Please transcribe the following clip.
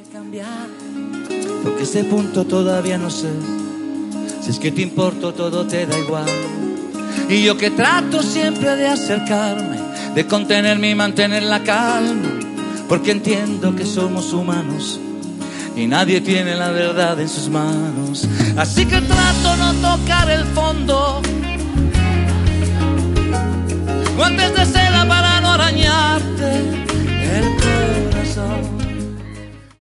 cambiar, porque ese punto todavía no sé. Si es que te importo, todo te da igual. Y yo que trato siempre de acercarme, de contenerme y mantener la calma, porque entiendo que somos humanos y nadie tiene la verdad en sus manos. Así que trato no tocar el fondo, o antes de